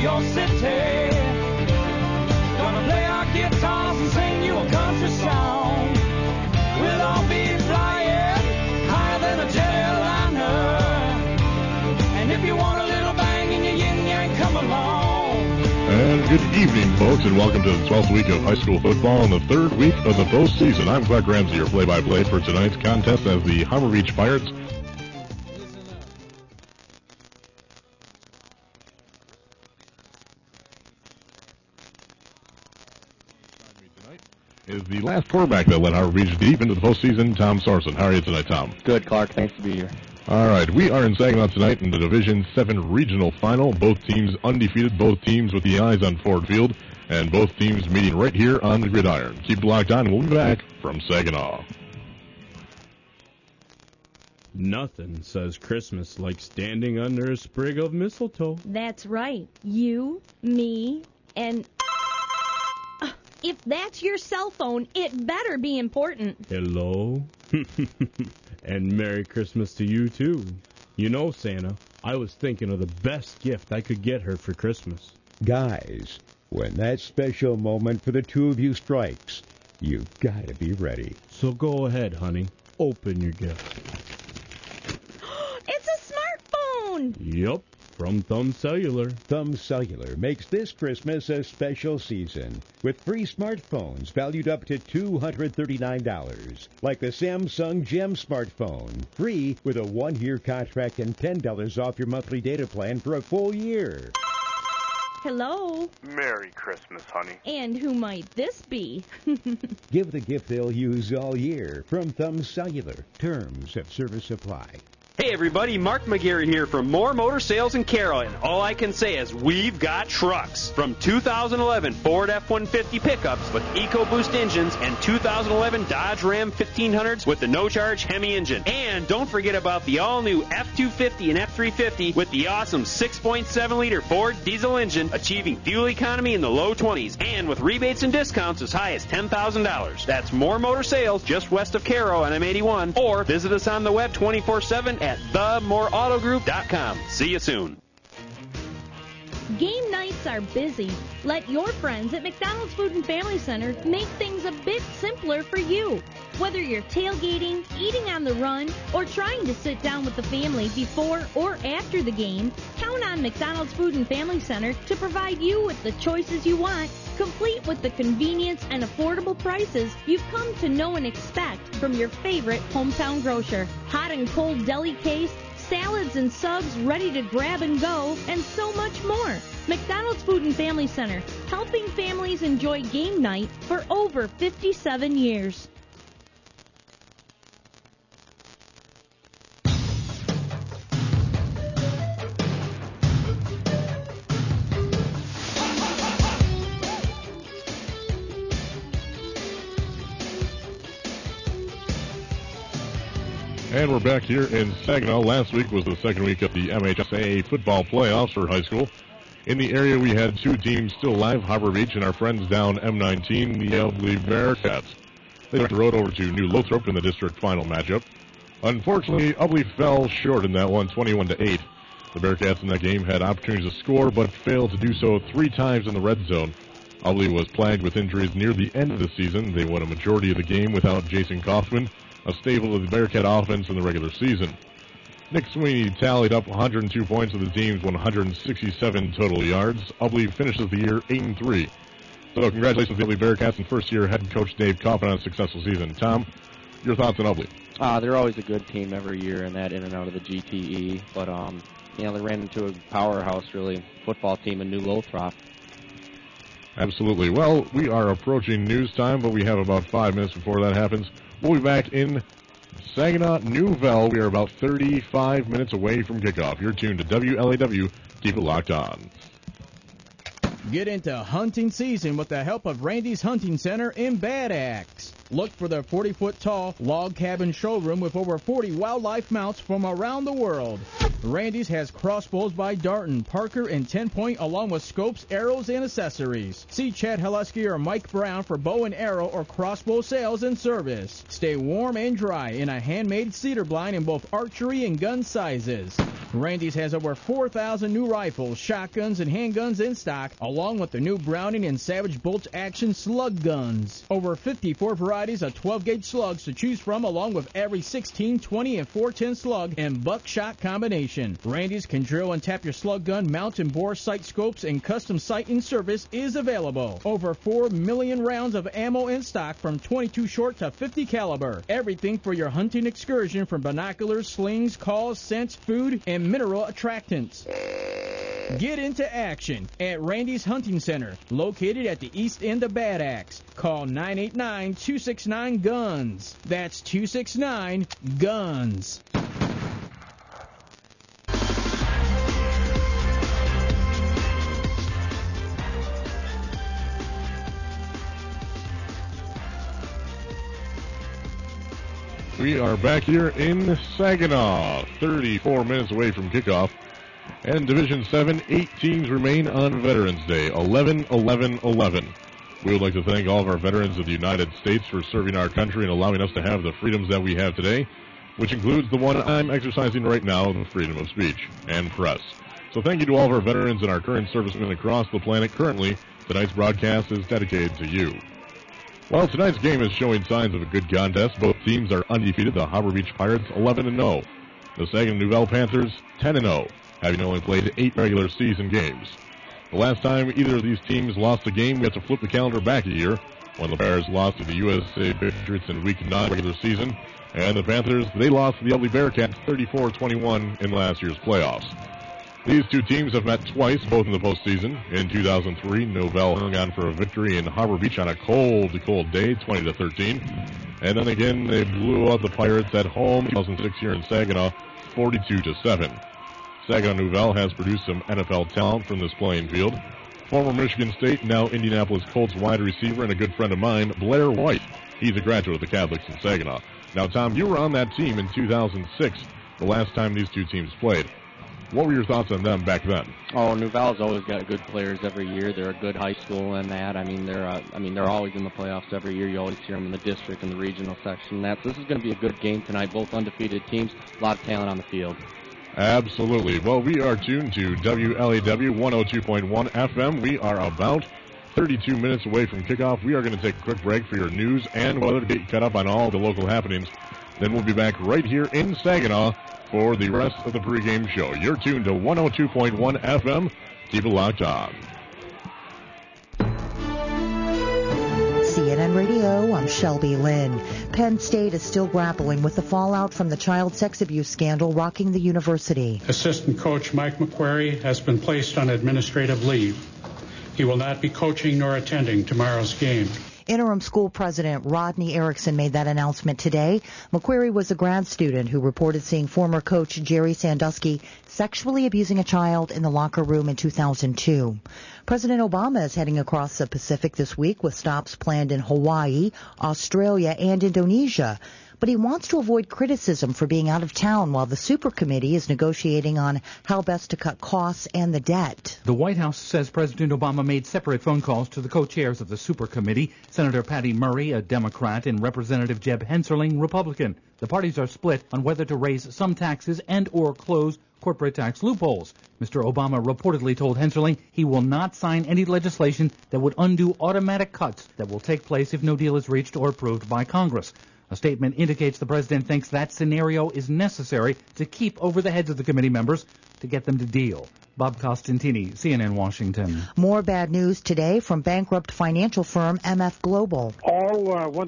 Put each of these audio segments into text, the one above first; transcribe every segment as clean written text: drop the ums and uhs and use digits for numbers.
your city. Gonna play our guitars and sing you a country song. We'll all be flying higher than a jet airliner. And if you want a little bang in your yin-yang, come along. And good evening, folks, and welcome to the 12th week of high school football and the third week of the postseason. I'm Clark Ramsey, your play-by-play for tonight's contest as the Harbor Beach Pirates is the last quarterback that led Harbor Beach deep into the postseason, Tom Sorensen. How are you tonight, Tom? Good, Clark. Thanks to be here. All right, we are in Saginaw tonight in the Division 7 regional final. Both teams undefeated, both teams with the eyes on Ford Field, and both teams meeting right here on the gridiron. Keep it locked on, and we'll be back from Saginaw. Nothing says Christmas like standing under a sprig of mistletoe. That's right. You, me, and... if that's your cell phone, it better be important. Hello? And Merry Christmas to you, too. You know, Santa, I was thinking of the best gift I could get her for Christmas. Guys, when that special moment for the two of you strikes, you've got to be ready. So go ahead, honey. Open your gift. It's a smartphone! Yup, from Thumb Cellular. Thumb Cellular makes this Christmas a special season with free smartphones valued up to $239, like the Samsung Gem smartphone, free with a 1-year contract and $10 off your monthly data plan for a full year. Hello? Merry Christmas, honey. And who might this be? Give the gift they'll use all year from Thumb Cellular. Terms of service apply. Hey everybody, Mark McGarry here from More Motor Sales in Carroll, and all I can say is we've got trucks. From 2011 Ford F-150 pickups with EcoBoost engines and 2011 Dodge Ram 1500s with the no-charge Hemi engine. And don't forget about the all-new F-250 and F-350 with the awesome 6.7-liter Ford diesel engine, achieving fuel economy in the low 20s, and with rebates and discounts as high as $10,000. That's More Motor Sales just west of Carroll on M81, or visit us on the web 24/7 at themoreautogroup.com. See you soon. Game nights are busy. Let your friends at McDonald's Food and Family Center make things a bit simpler for you. Whether you're tailgating, eating on the run, or trying to sit down with the family before or after the game, count on McDonald's Food and Family Center to provide you with the choices you want, complete with the convenience and affordable prices you've come to know and expect from your favorite hometown grocer. Hot and cold deli case, salads and subs ready to grab and go, and so much more. McDonald's Food and Family Center, helping families enjoy game night for over 57 years. And we're back here in Saginaw. Last week was the second week of the MHSAA football playoffs for high school. In the area, we had two teams still alive, Harbor Beach and our friends down M19, the Ubly Bearcats. They went the road over to New Lothrop in the district final matchup. Unfortunately, Ubly fell short in that one, 21-8. The Bearcats in that game had opportunities to score, but failed to do so 3 times in the red zone. Ubly was plagued with injuries near the end of the season. They won a majority of the game without Jason Kaufman, a staple of the Bearcat offense in the regular season. Nick Sweeney tallied up 102 points with the team's 167 total yards. Ubly finishes the year 8-3. So congratulations to the Ubly Bearcats and first-year head coach Dave Kaufman on a successful season. Tom, your thoughts on Ubly? They're always a good team every year in that in and out of the GTE, but they ran into a powerhouse, really, football team in New Lothrop. Absolutely. Well, we are approaching news time, but we have about 5 minutes before that happens. We'll be back in Saginaw, Newville. We are about 35 minutes away from kickoff. You're tuned to WLAW. Keep it locked on. Get into hunting season with the help of Randy's Hunting Center in Bad Axe. Look for their 40-foot-tall log cabin showroom with over 40 wildlife mounts from around the world. Randy's has crossbows by Darton, Parker, and 10-point, along with scopes, arrows, and accessories. See Chad Haleski or Mike Brown for bow and arrow or crossbow sales and service. Stay warm and dry in a handmade cedar blind in both archery and gun sizes. Randy's has over 4,000 new rifles, shotguns, and handguns in stock, along with the new Browning and Savage bolt action slug guns. Over 54 varieties of 12-gauge slugs to choose from, along with every 16, 20, and 410 slug and buckshot combination. Randy's can drill and tap your slug gun, mount and bore sight scopes, and custom sight and service is available. Over 4 million rounds of ammo in stock from 22 short to 50 caliber. Everything for your hunting excursion, from binoculars, slings, calls, scents, food, and mineral attractants. Get into action at Randy's Hunting Center, located at the east end of Bad Axe. Call 989-269-GUNS. That's 269-GUNS. We are back here in Saginaw, 34 minutes away from kickoff. And Division 7, 8 teams remain on Veterans Day, 11-11-11. We would like to thank all of our veterans of the United States for serving our country and allowing us to have the freedoms that we have today, which includes the one I'm exercising right now, the freedom of speech and press. So thank you to all of our veterans and our current servicemen across the planet. Currently, tonight's broadcast is dedicated to you. While tonight's game is showing signs of a good contest, both teams are undefeated. The Harbor Beach Pirates 11-0. The Saginaw Nouvelle Panthers 10-0, having only played 8 regular season games. The last time either of these teams lost a game, we have to flip the calendar back a year, when the Bears lost to the USA Patriots in Week 9 regular season, and the Panthers, they lost to the Ugly Bearcats 34-21 in last year's playoffs. These two teams have met twice, both in the postseason. In 2003, Nouvelle hung on for a victory in Harbor Beach on a cold day, 20-13. And then again, they blew out the Pirates at home in 2006 here in Saginaw, 42-7. Saginaw Nouvelle has produced some NFL talent from this playing field. Former Michigan State, now Indianapolis Colts wide receiver and a good friend of mine, Blair White. He's a graduate of the Catholics in Saginaw. Now, Tom, you were on that team in 2006, the last time these two teams played. What were your thoughts on them back then? Oh, Nouvelle's always got good players every year. They're a good high school and that. They're always in the playoffs every year. You always see them in the district and the regional section. This is going to be a good game tonight. Both undefeated teams, a lot of talent on the field. Absolutely. Well, we are tuned to WLAW 102.1 FM. We are about 32 minutes away from kickoff. We are going to take a quick break for your news and weather to get you caught up on all the local happenings. Then we'll be back right here in Saginaw for the rest of the pregame show. You're tuned to 102.1 FM. Keep it locked on. CNN Radio, I'm Shelby Lynn. Penn State is still grappling with the fallout from the child sex abuse scandal rocking the university. Assistant coach Mike McQuarrie has been placed on administrative leave. He will not be coaching nor attending tomorrow's game. Interim school president Rodney Erickson made that announcement today. McQuarrie was a grad student who reported seeing former coach Jerry Sandusky sexually abusing a child in the locker room in 2002. President Obama is heading across the Pacific this week with stops planned in Hawaii, Australia, and Indonesia. But he wants to avoid criticism for being out of town while the Super Committee is negotiating on how best to cut costs and the debt. The White House says President Obama made separate phone calls to the co-chairs of the Super Committee, Senator Patty Murray, a Democrat, and Representative Jeb Hensarling, Republican. The parties are split on whether to raise some taxes and or close corporate tax loopholes. Mr. Obama reportedly told Hensarling he will not sign any legislation that would undo automatic cuts that will take place if no deal is reached or approved by Congress. A statement indicates the president thinks that scenario is necessary to keep over the heads of the committee members to get them to deal. Bob Costantini, CNN Washington. More bad news today from bankrupt financial firm MF Global. All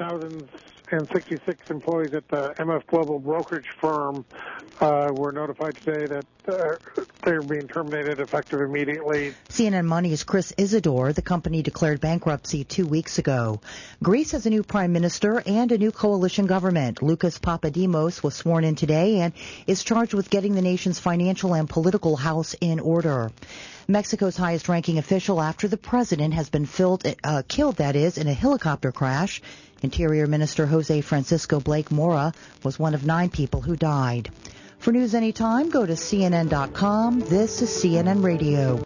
1,066 employees at the MF Global brokerage firm were notified today that they're being terminated effective immediately. CNN Money's Chris Isidore. The company declared bankruptcy 2 weeks ago. Greece has a new prime minister and a new coalition government. Lucas Papadimos was sworn in today and is charged with getting the nation's financial and political house in order. Mexico's highest-ranking official after the president has been killed, in a helicopter crash. Interior Minister Jose Francisco Blake Mora was one of 9 people who died. For news anytime, go to CNN.com. This is CNN Radio.